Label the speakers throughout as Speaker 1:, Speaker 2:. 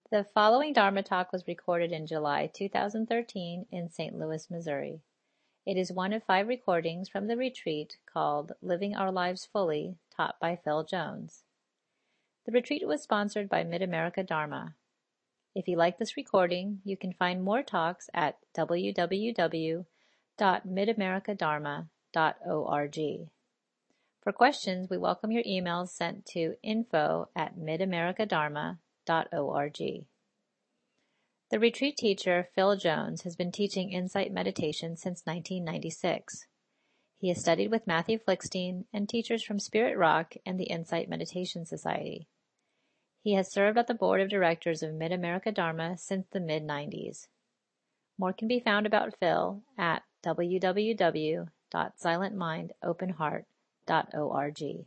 Speaker 1: The following Dharma talk was recorded in July 2013 in St. Louis, Missouri. It is one of 5 recordings from the retreat called Living Our Lives Fully, taught by Phil Jones. The retreat was sponsored by Mid-America Dharma. If you like this recording, you can find more talks at www.midamericadharma.org. For questions, we welcome your emails sent to info@midamericadharma.org. The retreat teacher, Phil Jones, has been teaching insight meditation since 1996. He has studied with Matthew Flickstein and teachers from Spirit Rock and the Insight Meditation Society. He has served at the board of directors of Mid-America Dharma since the mid-90s. More can be found about Phil at www.silentmindopenheart.org.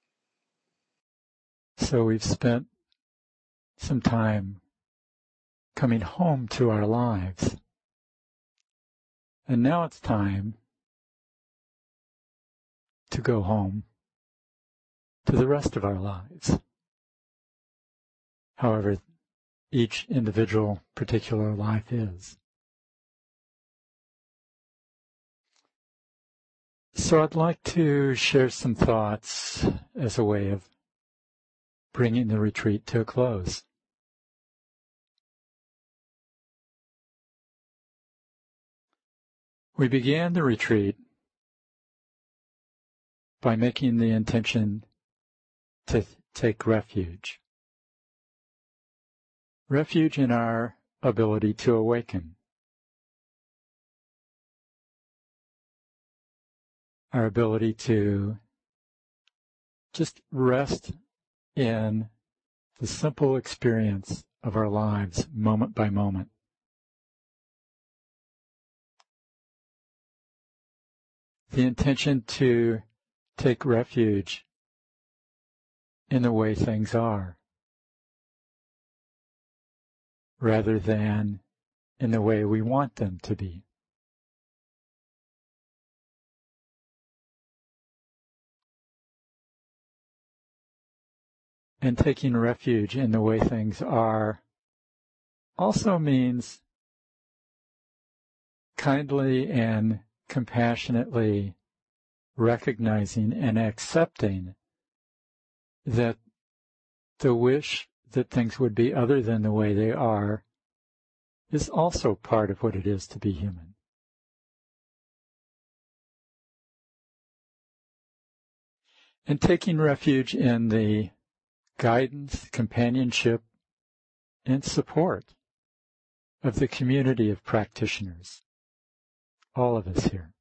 Speaker 2: So we've spent some time coming home to our lives. And now it's time to go home to the rest of our lives. However, each individual particular life is. So I'd like to share some thoughts as a way of bringing the retreat to a close. We began the retreat by making the intention to take refuge. Refuge in our ability to awaken. Our ability to just rest in the simple experience of our lives moment by moment. The intention to take refuge in the way things are, rather than in the way we want them to be. And taking refuge in the way things are also means kindly and compassionately recognizing and accepting that the wish that things would be other than the way they are is also part of what it is to be human. And taking refuge in the guidance, companionship, and support of the community of practitioners, all of us here.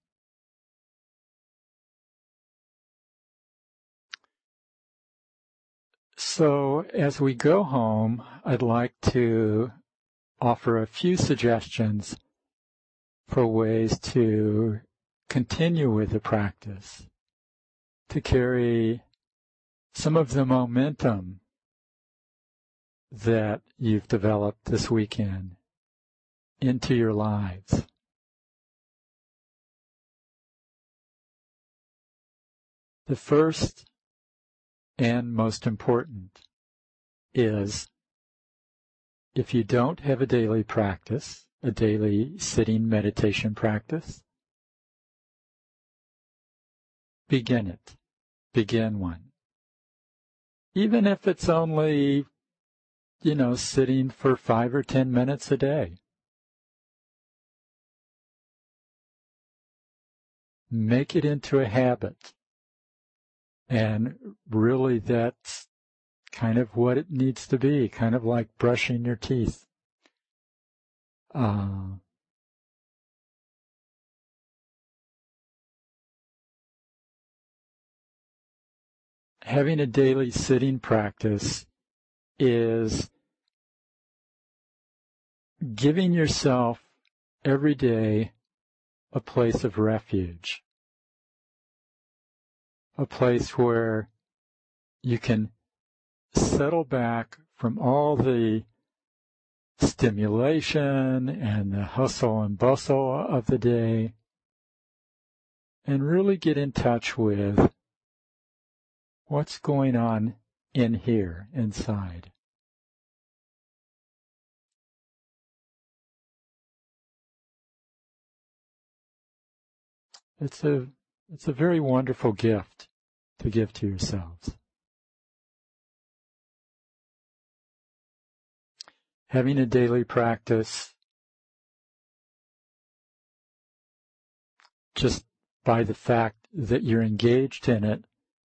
Speaker 2: So as we go home, I'd like to offer a few suggestions for ways to continue with the practice, to carry some of the momentum that you've developed this weekend into your lives. The first and most important is, if you don't have a daily practice, a daily sitting meditation practice, begin it. Begin one. Even if it's only, sitting for 5 or 10 minutes a day. Make it into a habit. And really that's kind of what it needs to be, kind of like brushing your teeth. Having a daily sitting practice is giving yourself every day a place of refuge, a place where you can settle back from all the stimulation and the hustle and bustle of the day and really get in touch with what's going on in here, inside. It's a very wonderful gift to give to yourselves. Having a daily practice, just by the fact that you're engaged in it,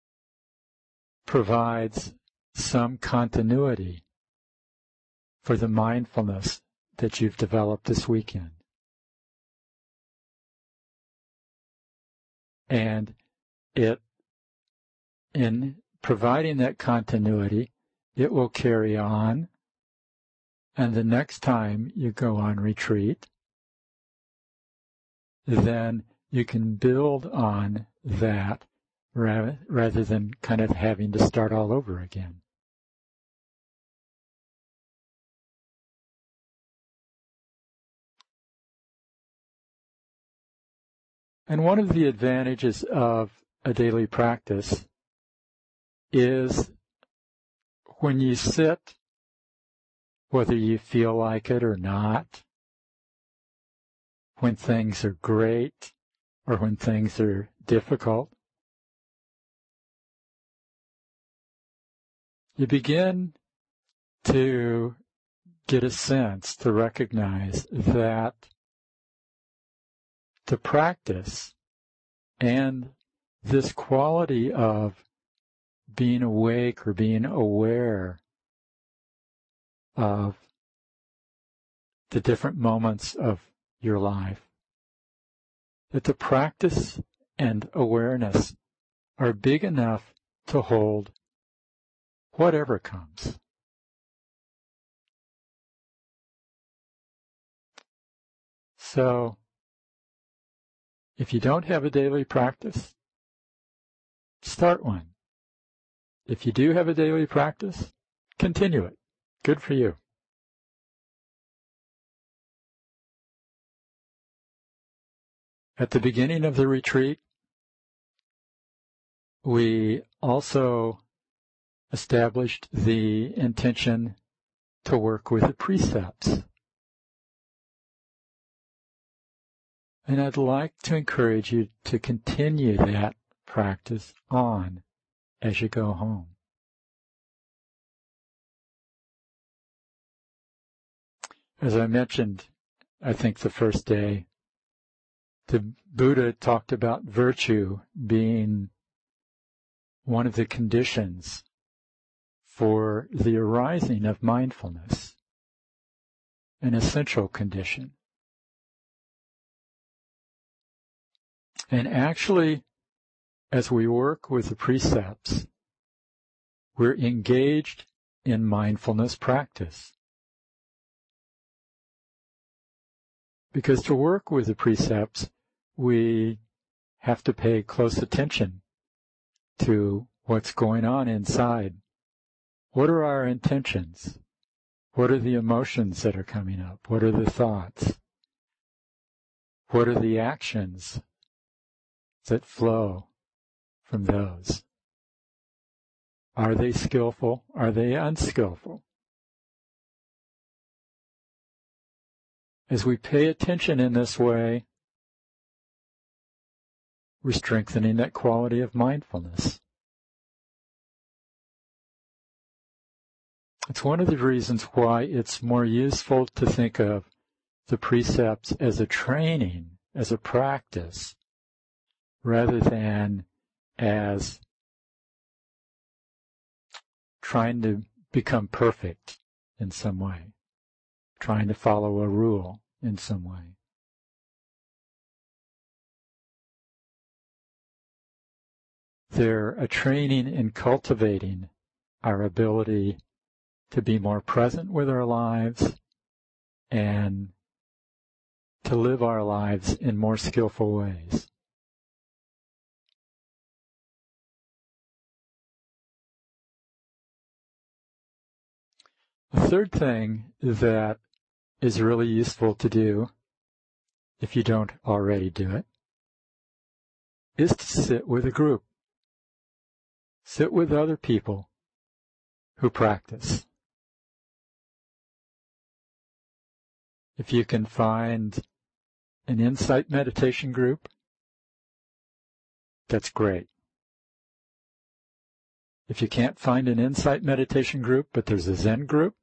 Speaker 2: provides some continuity for the mindfulness that you've developed this weekend. And in providing that continuity, it will carry on. And the next time you go on retreat, then you can build on that rather than kind of having to start all over again. And one of the advantages of a daily practice is when you sit, whether you feel like it or not, when things are great or when things are difficult, you begin to get a sense, to recognize that the practice and this quality of being awake or being aware of the different moments of your life, that the practice and awareness are big enough to hold whatever comes. So, if you don't have a daily practice, start one. If you do have a daily practice, continue it. Good for you. At the beginning of the retreat, we also established the intention to work with the precepts. And I'd like to encourage you to continue that practice on as you go home. As I mentioned, I think the first day, the Buddha talked about virtue being one of the conditions for the arising of mindfulness, an essential condition. And actually, as we work with the precepts, we're engaged in mindfulness practice. Because to work with the precepts, we have to pay close attention to what's going on inside. What are our intentions? What are the emotions that are coming up? What are the thoughts? What are the actions that flow from those? Are they skillful? Are they unskillful? As we pay attention in this way, we're strengthening that quality of mindfulness. It's one of the reasons why it's more useful to think of the precepts as a training, as a practice, rather than as trying to become perfect in some way, trying to follow a rule in some way. They're a training in cultivating our ability to be more present with our lives and to live our lives in more skillful ways. The third thing that is really useful to do, if you don't already do it, is to sit with a group. Sit with other people who practice. If you can find an insight meditation group, that's great. If you can't find an insight meditation group, but there's a Zen group,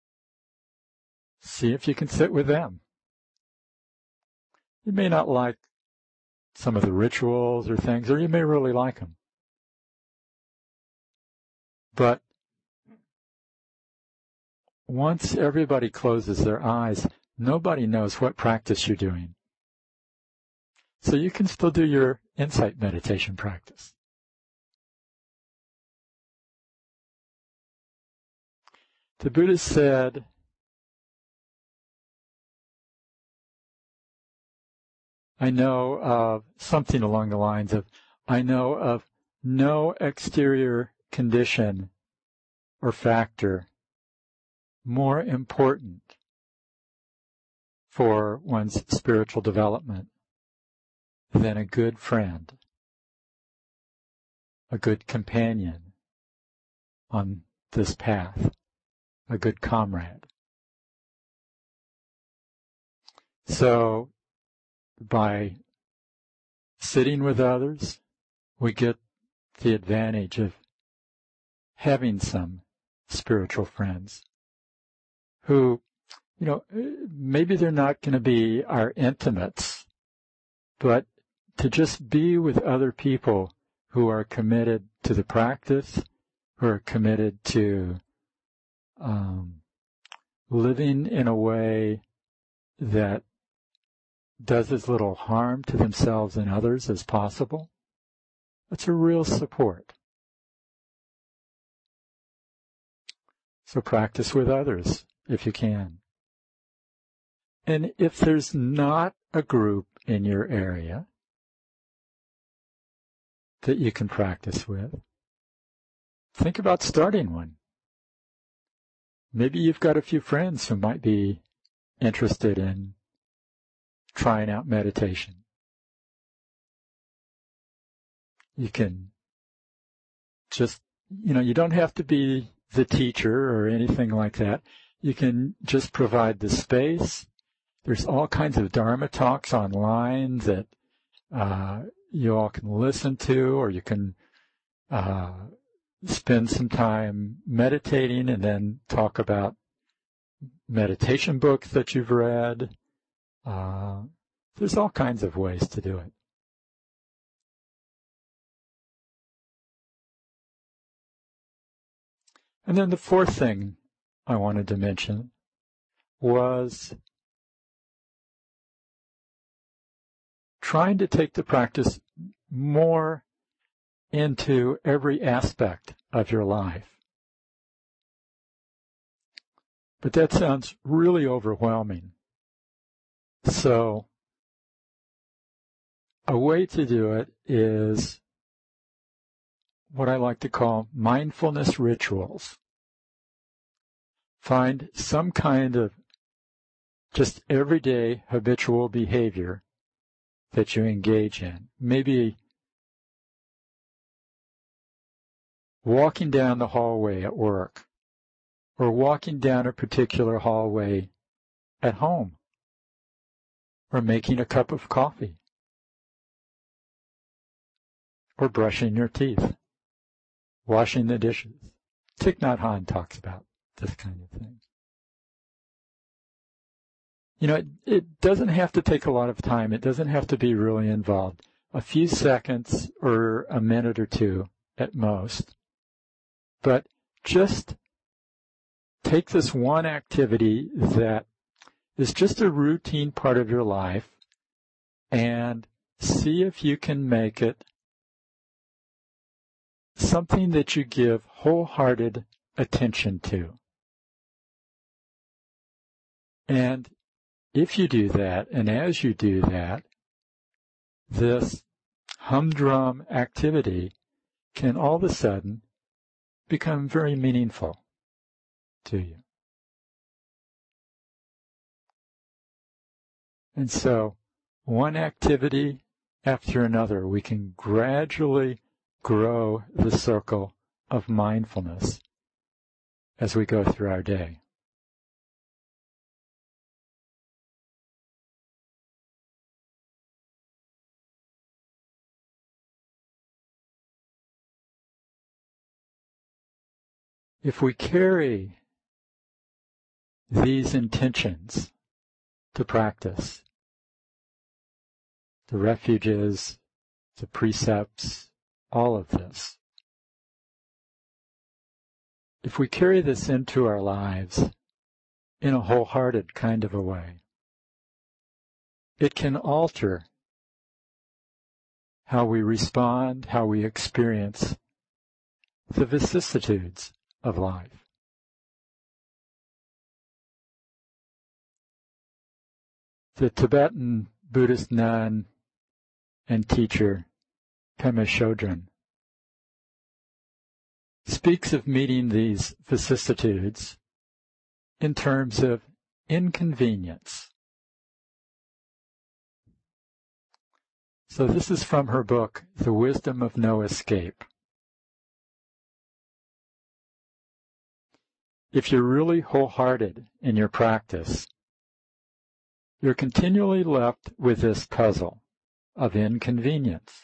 Speaker 2: see if you can sit with them. You may not like some of the rituals or things, or you may really like them. But once everybody closes their eyes, nobody knows what practice you're doing. So you can still do your insight meditation practice. The Buddha said, I know of something along the lines of, I know of no exterior condition or factor more important for one's spiritual development than a good friend, a good companion on this path, a good comrade. So by sitting with others, we get the advantage of having some spiritual friends who, maybe they're not going to be our intimates, but to just be with other people who are committed to the practice, who are committed to living in a way that does as little harm to themselves and others as possible, that's a real support. So practice with others if you can. And if there's not a group in your area that you can practice with, think about starting one. Maybe you've got a few friends who might be interested in trying out meditation. You can just, you don't have to be the teacher or anything like that. You can just provide the space. There's all kinds of Dharma talks online that you all can listen to, or you can spend some time meditating and then talk about meditation books that you've read. There's all kinds of ways to do it. And then the fourth thing I wanted to mention was trying to take the practice more into every aspect of your life. But that sounds really overwhelming. So a way to do it is what I like to call mindfulness rituals. Find some kind of just everyday habitual behavior that you engage in. Maybe walking down the hallway at work, or walking down a particular hallway at home, or making a cup of coffee, or brushing your teeth, washing the dishes. Thich Nhat Hanh talks about this kind of thing. It doesn't have to take a lot of time. It doesn't have to be really involved. A few seconds or a minute or two at most. But just take this one activity that is just a routine part of your life and see if you can make it something that you give wholehearted attention to. And if you do that, and as you do that, this humdrum activity can all of a sudden become very meaningful to you. And so, one activity after another, we can gradually grow the circle of mindfulness as we go through our day. If we carry these intentions to practice, the refuges, the precepts, all of this, if we carry this into our lives in a wholehearted kind of a way, it can alter how we respond, how we experience the vicissitudes of life. The Tibetan Buddhist nun and teacher Pema Chodron speaks of meeting these vicissitudes in terms of inconvenience. So this is from her book, The Wisdom of No Escape. If you're really wholehearted in your practice, you're continually left with this puzzle of inconvenience.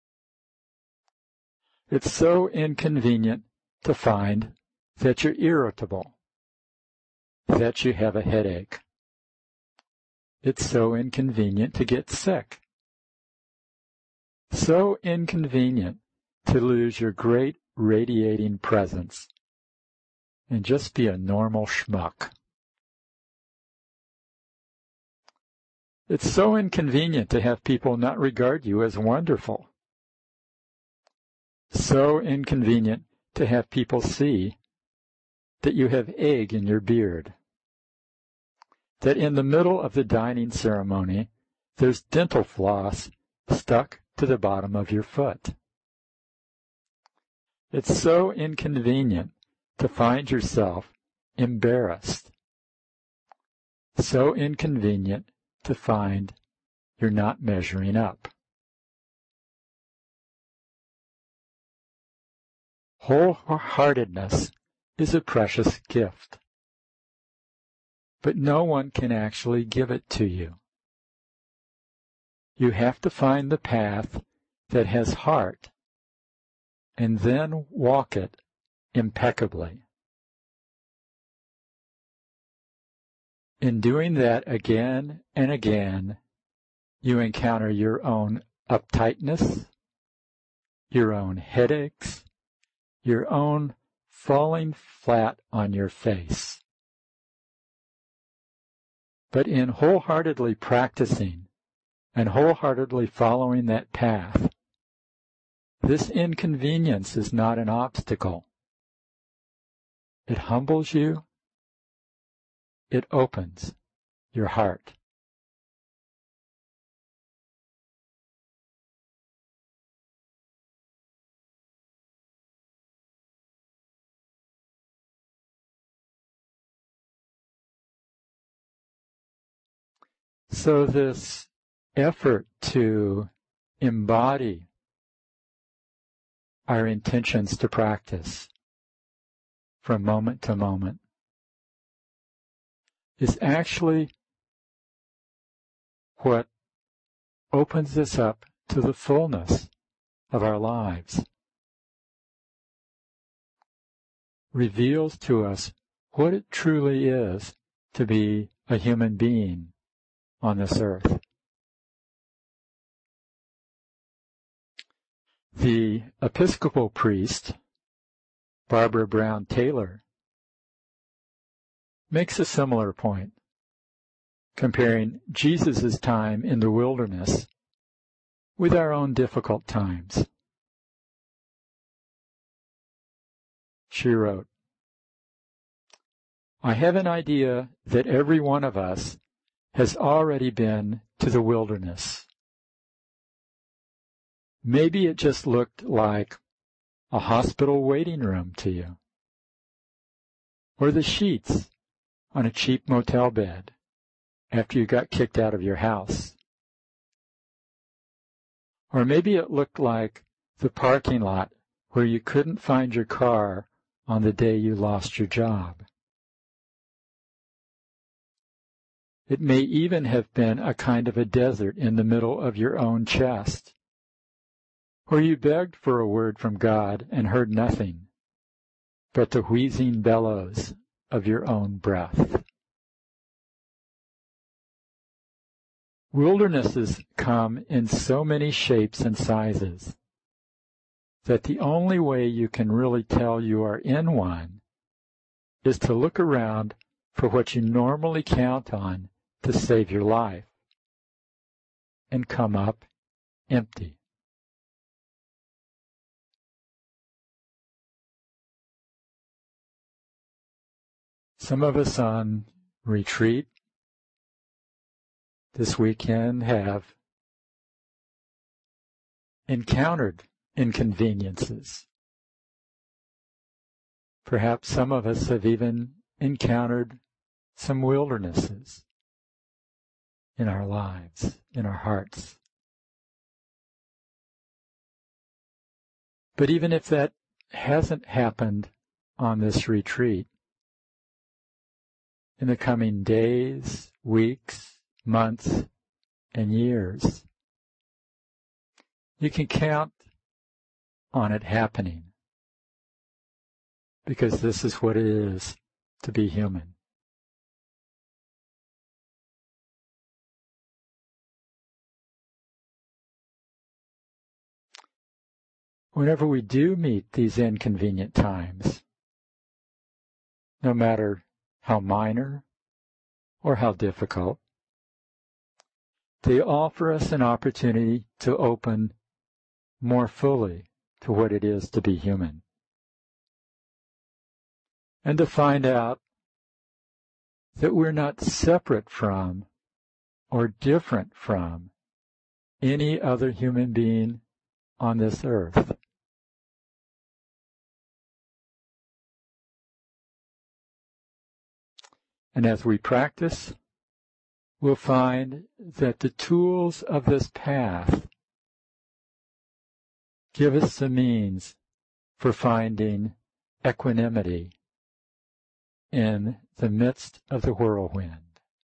Speaker 2: It's so inconvenient to find that you're irritable, that you have a headache. It's so inconvenient to get sick. So inconvenient to lose your great radiating presence and just be a normal schmuck. It's so inconvenient to have people not regard you as wonderful. So inconvenient to have people see that you have egg in your beard, that in the middle of the dining ceremony there's dental floss stuck to the bottom of your foot. It's so inconvenient to find yourself embarrassed, so inconvenient to find you're not measuring up. Wholeheartedness is a precious gift, but no one can actually give it to you. You have to find the path that has heart and then walk it impeccably. In doing that again and again, you encounter your own uptightness, your own headaches, your own falling flat on your face. But in wholeheartedly practicing and wholeheartedly following that path, this inconvenience is not an obstacle. It humbles you. It opens your heart. So this effort to embody our intentions to practice from moment to moment is actually what opens us up to the fullness of our lives, reveals to us what it truly is to be a human being on this earth. The Episcopal priest, Barbara Brown Taylor, makes a similar point, comparing Jesus' time in the wilderness with our own difficult times. She wrote, "I have an idea that every one of us has already been to the wilderness. Maybe it just looked like a hospital waiting room to you, or the sheets on a cheap motel bed after you got kicked out of your house. Or maybe it looked like the parking lot where you couldn't find your car on the day you lost your job. It may even have been a kind of a desert in the middle of your own chest, where you begged for a word from God and heard nothing, but the wheezing bellows of your own breath. Wildernesses come in so many shapes and sizes that the only way you can really tell you are in one is to look around for what you normally count on to save your life and come up empty. Some of us on retreat this weekend have encountered inconveniences. Perhaps some of us have even encountered some wildernesses in our lives, in our hearts. But even if that hasn't happened on this retreat, in the coming days, weeks, months, and years, you can count on it happening, because this is what it is to be human. Whenever we do meet these inconvenient times, no matter how minor or how difficult, they offer us an opportunity to open more fully to what it is to be human, and to find out that we're not separate from or different from any other human being on this earth. And as we practice, we'll find that the tools of this path give us the means for finding equanimity in the midst of the whirlwind.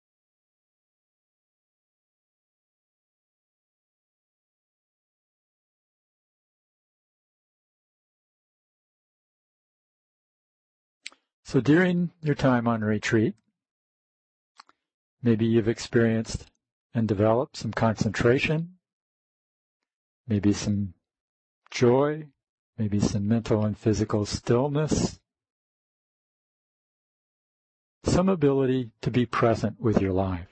Speaker 2: So during your time on retreat, maybe you've experienced and developed some concentration, maybe some joy, maybe some mental and physical stillness, some ability to be present with your life.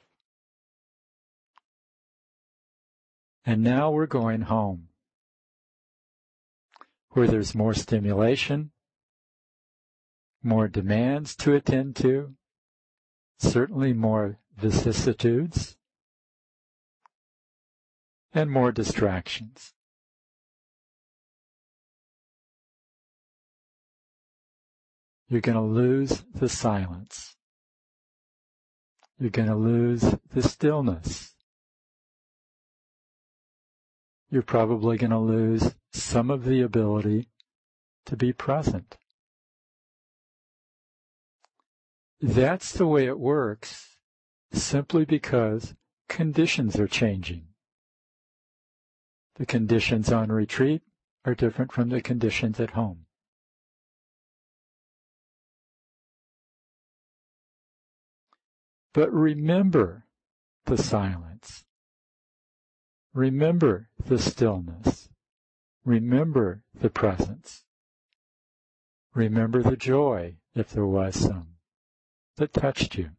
Speaker 2: And now we're going home, where there's more stimulation, more demands to attend to, certainly more vicissitudes, and more distractions. You're going to lose the silence. You're going to lose the stillness. You're probably going to lose some of the ability to be present. That's the way it works, simply because conditions are changing. The conditions on retreat are different from the conditions at home. But remember the silence. Remember the stillness. Remember the presence. Remember the joy, if there was some, that touched you.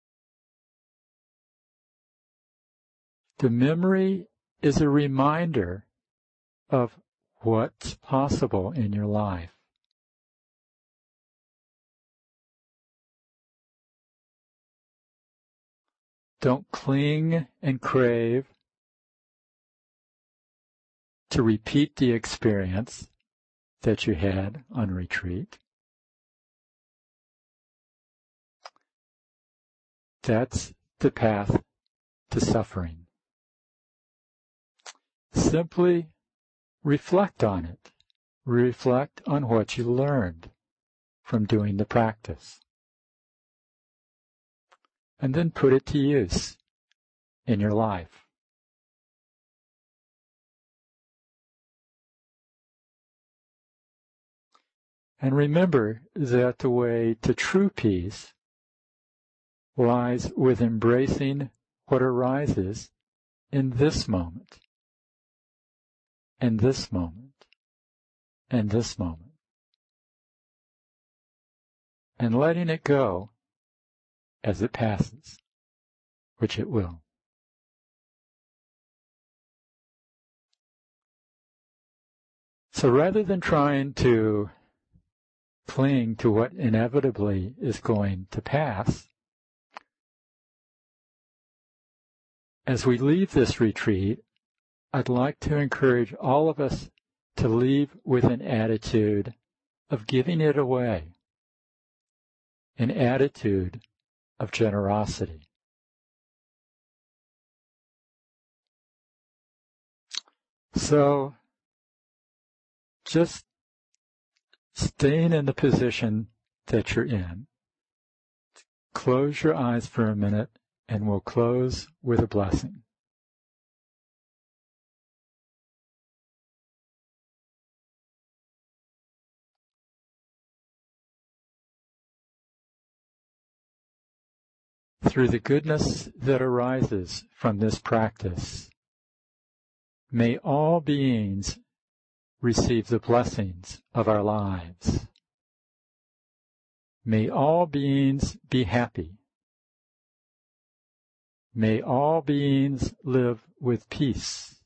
Speaker 2: The memory is a reminder of what's possible in your life. Don't cling and crave to repeat the experience that you had on retreat. That's the path to suffering. Simply reflect on it. Reflect on what you learned from doing the practice. And then put it to use in your life. And remember that the way to true peace lies with embracing what arises in this moment, and this moment, and this moment, and letting it go as it passes, which it will. So rather than trying to cling to what inevitably is going to pass, as we leave this retreat, I'd like to encourage all of us to leave with an attitude of giving it away, an attitude of generosity. So, just staying in the position that you're in, close your eyes for a minute, and we'll close with a blessing. Through the goodness that arises from this practice, may all beings receive the blessings of our lives. May all beings be happy. May all beings live with peace.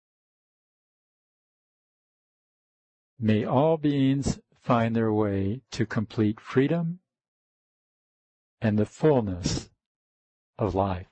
Speaker 2: May all beings find their way to complete freedom and the fullness of life.